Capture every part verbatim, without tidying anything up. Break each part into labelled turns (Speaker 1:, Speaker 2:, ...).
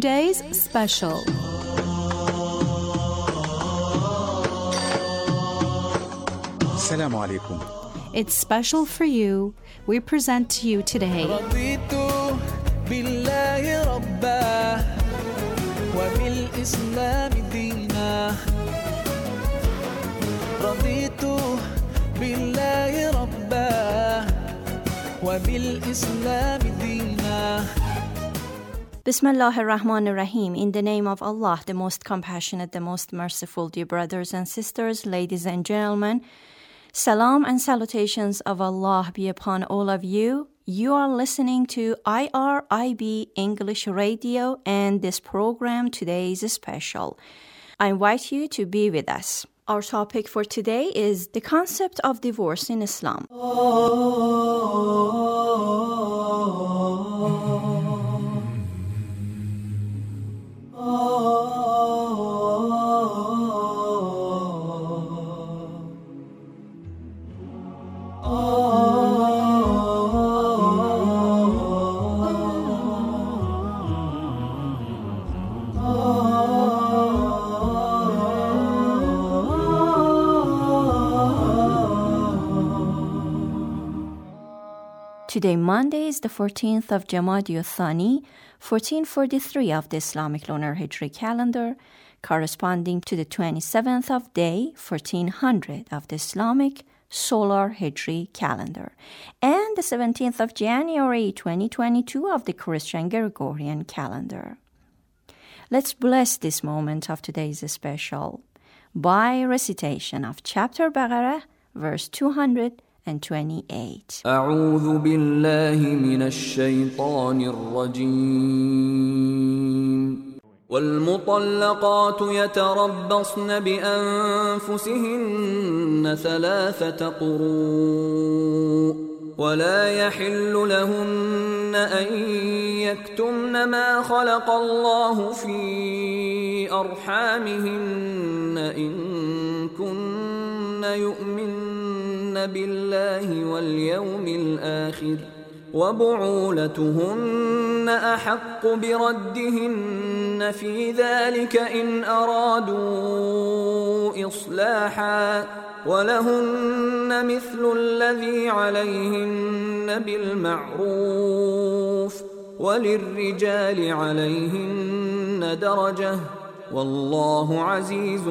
Speaker 1: today's special.
Speaker 2: Assalamu alaikum.
Speaker 1: It's special for you. We present to you today
Speaker 3: رضيت بالله ربا وبالإسلام دينا رضيت بالله ربا وبالإسلام دينا.
Speaker 4: Bismillah ar-Rahman ar-Rahim. In the name of Allah, the most compassionate, the most merciful, dear brothers and sisters, ladies and gentlemen, salam and salutations of Allah be upon all of you. You are listening to I R I B English Radio, and this program today is special. I invite you to be with us. Our topic for today is the concept of divorce in Islam. Today, Monday, is the fourteenth of Jamadi al-Thani, fourteen forty-three of the Islamic Lunar Hijri calendar, corresponding to the twenty-seventh of Day, fourteen hundred of the Islamic Solar Hijri calendar, and the seventeenth of January, twenty twenty-two of the Christian Gregorian calendar. Let's bless this moment of today's special by recitation of chapter Baqarah, verse two hundred twenty-eight.
Speaker 5: أعوذ بالله من الشيطان الرجيم. والمطلقات يتربصن بأنفسهن ثلاثة قروء ولا يحل لهن أن يكتمن ما خلق الله في أرحامهن إن كن يؤمن بالله واليوم الآخر وبعولتهن أحق بردهن في ذلك إن أرادوا إصلاحا ولهن مثل الذي عليهن بالمعروف وللرجال عليهن درجة والله عزيز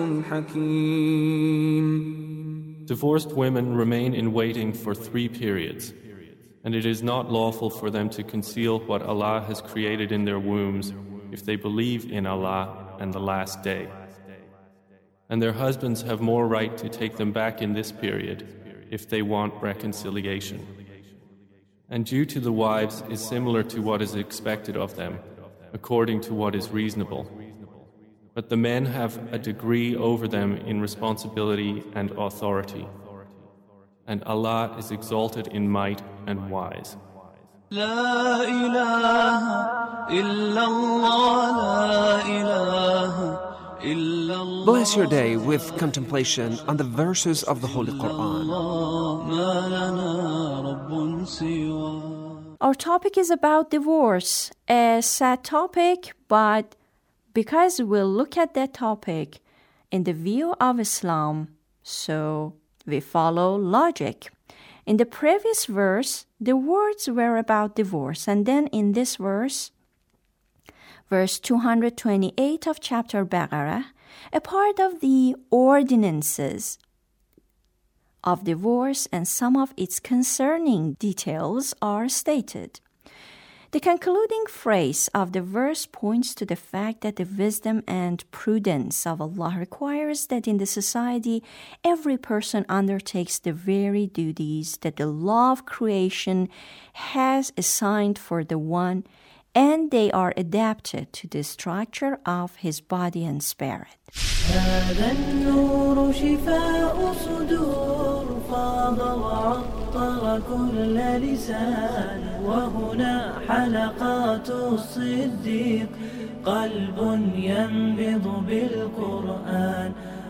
Speaker 5: حكيم.
Speaker 6: Divorced women remain in waiting for three periods, and it is not lawful for them to conceal what Allah has created in their wombs if they believe in Allah and the last day. And their husbands have more right to take them back in this period if they want reconciliation. And due to the wives is similar to what is expected of them, according to what is reasonable. But the men have a degree over them in responsibility and authority. And Allah is exalted in might and wise.
Speaker 3: لا إله إلا الله لا إله إلا الله.
Speaker 7: Bless your day with contemplation on the verses of the Holy Quran.
Speaker 3: ما لنا رب سوى.
Speaker 4: Our topic is about divorce, a sad topic, but because we'll look at that topic in the view of Islam, so we follow logic. In the previous verse, the words were about divorce, and then in this verse, verse two hundred twenty-eight of chapter Baqarah, a part of the ordinances of divorce and some of its concerning details are stated. The concluding phrase of the verse points to the fact that the wisdom and prudence of Allah requires that in the society every person undertakes the very duties that the law of creation has assigned for the one, and they are adapted to the structure of his body and spirit.
Speaker 3: هذا النور شفاء صدور فاض وعطر كل لسان وهنا حلقات الصديق قلب ينبض بالقرآن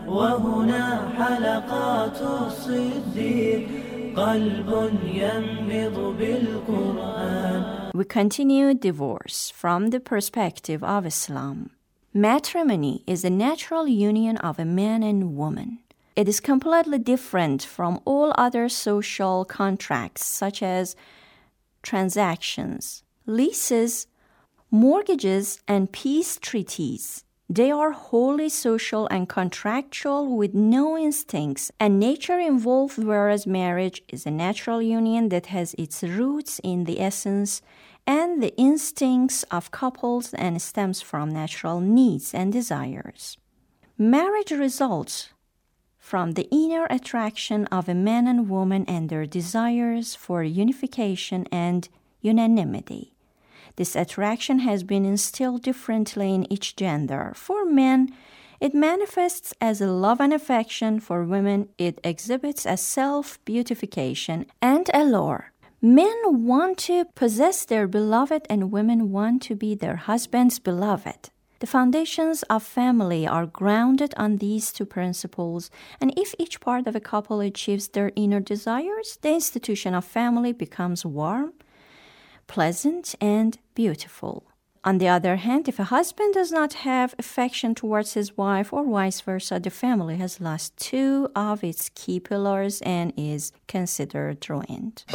Speaker 3: وهنا حلقات الصديق قلب ينبض بالقرآن.
Speaker 4: We continue divorce from the perspective of Islam. Matrimony is the natural union of a man and woman. It is completely different from all other social contracts such as transactions, leases, mortgages, and peace treaties. They are wholly social and contractual with no instincts and nature involved, whereas marriage is a natural union that has its roots in the essence and the instincts of couples and stems from natural needs and desires. Marriage results from the inner attraction of a man and woman and their desires for unification and unanimity. This attraction has been instilled differently in each gender. For men, it manifests as a love and affection. For women, it exhibits as self-beautification and allure. Men want to possess their beloved and women want to be their husband's beloved. The foundations of family are grounded on these two principles, and if each part of a couple achieves their inner desires, the institution of family becomes warm, pleasant, and beautiful. On the other hand, if a husband does not have affection towards his wife or vice versa, the family has lost two of its key pillars and is considered ruined.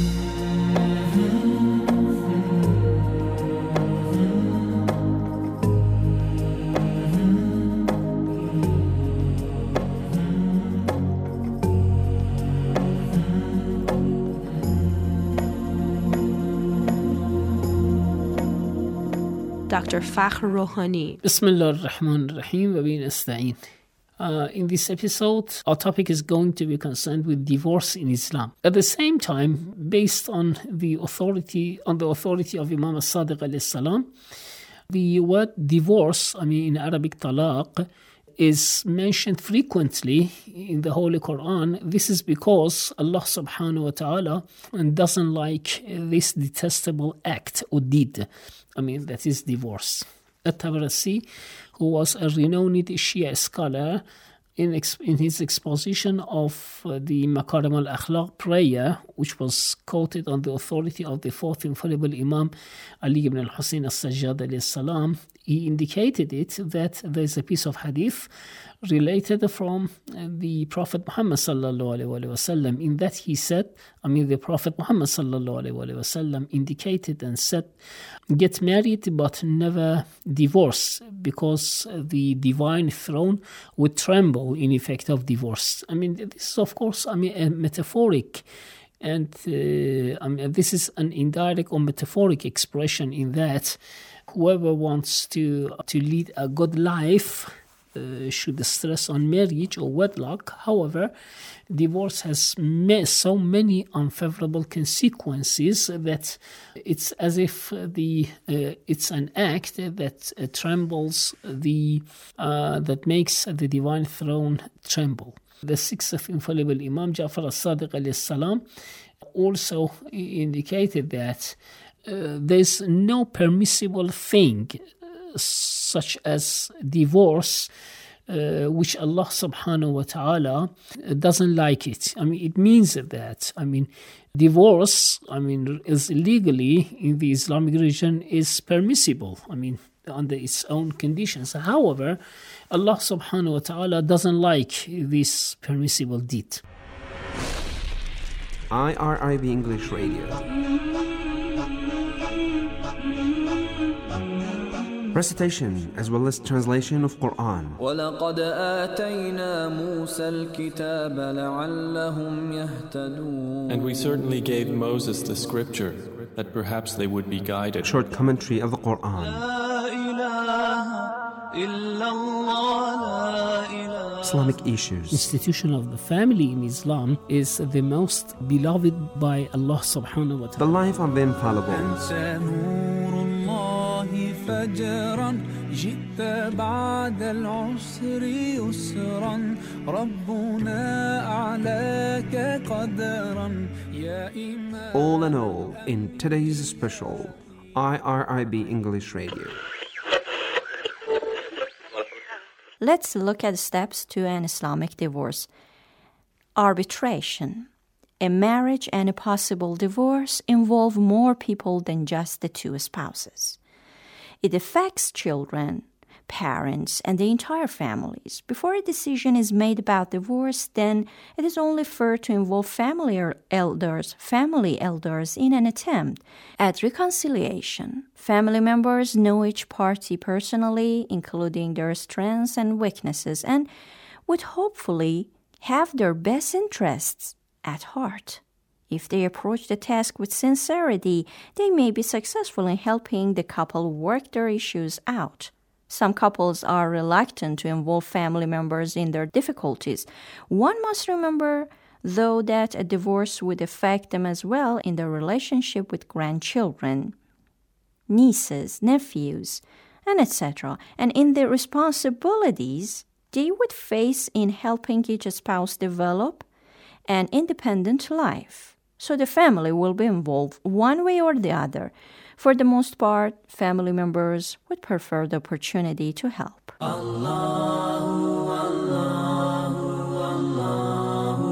Speaker 8: Doctor Fakhr Rohani.
Speaker 9: Bismillah ar-Rahman ar-Rahim wa bihi nasta'in. Uh, in this episode, our topic is going to be concerned with divorce in Islam. At the same time, based on the authority on the authority of Imam as-Sadiq alayhi salam, the word divorce, I mean in Arabic talaq, is mentioned frequently in the Holy Quran. This is because Allah subhanahu wa ta'ala doesn't like this detestable act or deed. I mean, that is divorce. At-Tabarasi, who was a renowned Shia scholar, in, ex- in his exposition of uh, the Makarim al-Akhlaq prayer, which was quoted on the authority of the fourth infallible Imam Ali ibn al-Husayn as-Sajjad alayhi salam, he indicated it that there's a piece of hadith related from the Prophet Muhammad sallallahu alaihi wasallam. In that he said, I mean the Prophet Muhammad sallallahu alaihi wasallam indicated and said, get married but never divorce, because the divine throne would tremble in effect of divorce. I mean, this is of course, I mean, a metaphoric, and uh, I mean, this is an indirect or metaphoric expression in that whoever wants to to lead a good life Uh, should stress on marriage or wedlock. However, divorce has ma- so many unfavorable consequences that it's as if the uh, it's an act that uh, trembles the uh, that makes the divine throne tremble. The sixth infallible Imam Ja'far as-Sadiq alayhi salam also indicated that uh, there's no permissible thing such as divorce, uh, which Allah subhanahu wa ta'ala doesn't like it. I mean, it means that, I mean, divorce, I mean, is legally in the Islamic religion is permissible, I mean, under its own conditions. However, Allah subhanahu wa ta'ala doesn't like this permissible deed.
Speaker 7: I R I B English Radio. Recitation as well as translation of Quran.
Speaker 5: وَلَقَدْ آتَيْنَا مُوسَى الْكِتَابَ لَعَلَّهُمْ يَهْتَدُونَ.
Speaker 6: And we certainly gave Moses the scripture, that perhaps they would be guided.
Speaker 7: Short commentary of the Quran. Islamic issues.
Speaker 9: Institution of the family in Islam is the most beloved by Allah subhanahu wa ta'ala.
Speaker 7: The life of the infallible.
Speaker 3: فجرا جئت بعد العسر يسرا ربنا أعلاك قدرا يا إمام.
Speaker 7: All in all, in today's special I R I B English Radio.
Speaker 4: Let's look at steps to an Islamic divorce. Arbitration. A marriage and a possible divorce involve more people than just the two spouses. It affects children, parents, and the entire families. Before a decision is made about divorce, then it is only fair to involve family elders, family elders in an attempt at reconciliation. Family members know each party personally, including their strengths and weaknesses, and would hopefully have their best interests at heart. If they approach the task with sincerity, they may be successful in helping the couple work their issues out. Some couples are reluctant to involve family members in their difficulties. One must remember, though, that a divorce would affect them as well in their relationship with grandchildren, nieces, nephews, and et cetera, and in the responsibilities they would face in helping each spouse develop an independent life. So the family will be involved one way or the other. For the most part, family members would prefer the opportunity to help. Allahu, Allahu, Allahu,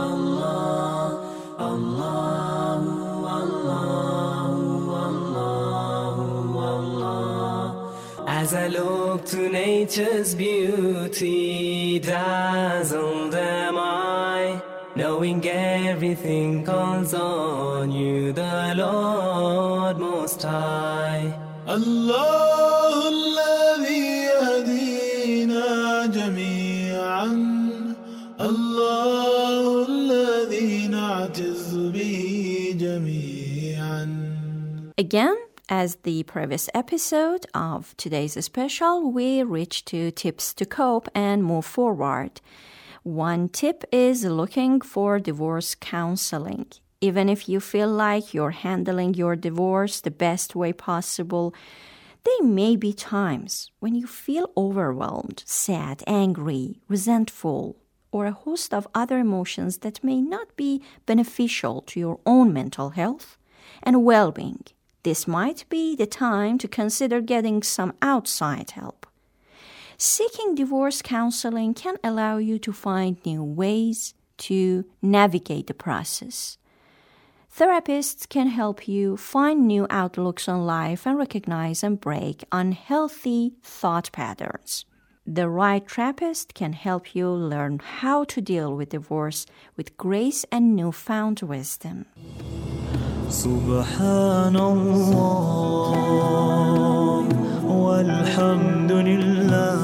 Speaker 4: Allahu, Allahu, Allahu, Allah. As I look to nature's beauty, dazzled am I, knowing everything calls on you, the Lord Most High.
Speaker 3: الله الذي يهدينا جميعا الله الذي نعتز به جميعا.
Speaker 4: Again, as the previous episode of today's special, we reach to tips to cope and move forward. One tip is looking for divorce counseling. Even if you feel like you're handling your divorce the best way possible, there may be times when you feel overwhelmed, sad, angry, resentful, or a host of other emotions that may not be beneficial to your own mental health and well-being. This might be the time to consider getting some outside help. Seeking divorce counseling can allow you to find new ways to navigate the process. Therapists can help you find new outlooks on life and recognize and break unhealthy thought patterns. The right therapist can help you learn how to deal with divorce with grace and newfound wisdom.
Speaker 10: Subhanallah walhamdulillah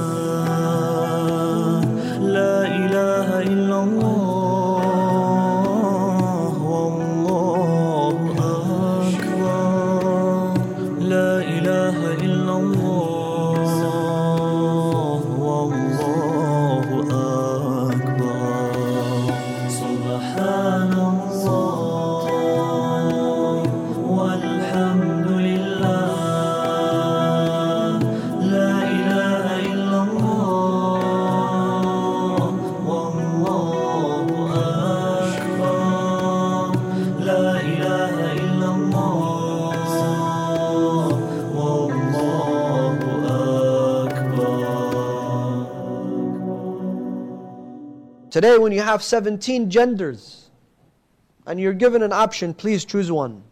Speaker 10: la ilaha illallah wallahu akbar la ilaha illallah wallahu akbar Subhanallah
Speaker 11: Today, when you have seventeen genders and you're given an option, please choose one.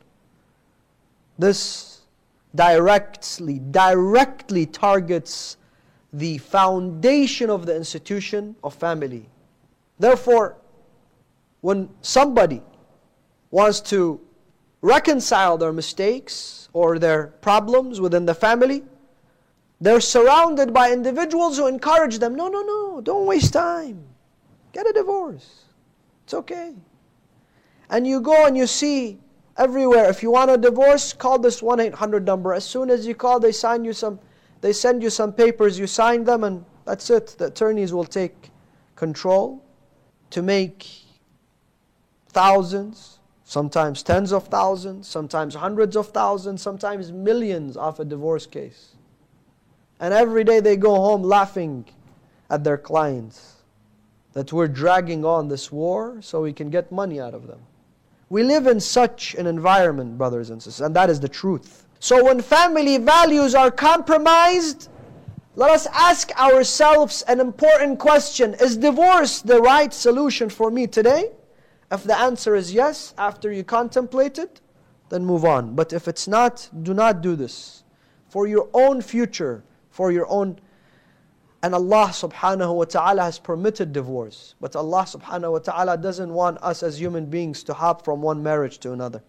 Speaker 11: This directly, directly targets the foundation of the institution of family. Therefore, when somebody wants to reconcile their mistakes or their problems within the family, they're surrounded by individuals who encourage them, no, no, no, don't waste time. Get a divorce. It's okay. And you go and you see everywhere, if you want a divorce, call this one eight hundred number. As soon as you call, they sign you some, they send you some papers, you sign them, and that's it. The attorneys will take control to make thousands, sometimes tens of thousands, sometimes hundreds of thousands, sometimes millions off a divorce case. And every day they go home laughing at their clients that we're dragging on this war so we can get money out of them. We live in such an environment, brothers and sisters, and that is the truth. So when family values are compromised, Let us ask ourselves an important question. Is divorce the right solution for me today? If the answer is yes, after you contemplate it, then move on. But if it's not, do not do this. For your own future, for your own... And Allah subhanahu wa ta'ala has permitted divorce. But Allah subhanahu wa ta'ala doesn't want us as human beings to hop from one marriage to another.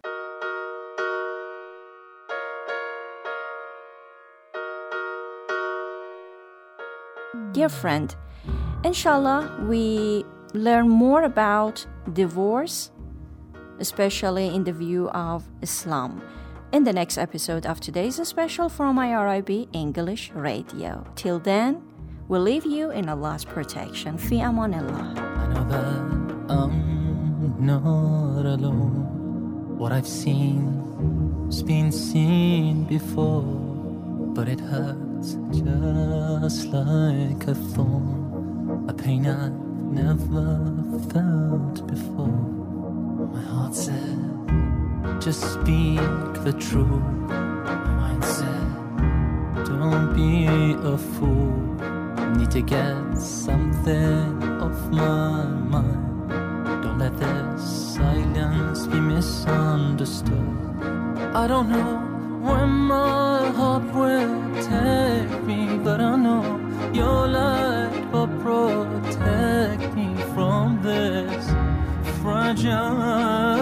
Speaker 4: Dear friend, inshallah, we learn more about divorce, especially in the view of Islam, in the next episode of today's special from I R I B English Radio. Till then, we'll leave you in Allah's protection. Fi amanillah.
Speaker 10: I know that I'm not alone. What I've seen has been seen before, but it hurts just like a thorn, a pain I've never felt before. My heart said, just speak the truth. My mind said, don't be a fool. Need to get something off my mind. Don't let this silence be misunderstood. I don't know where my heart will take me, but I know your light will protect me from this fragile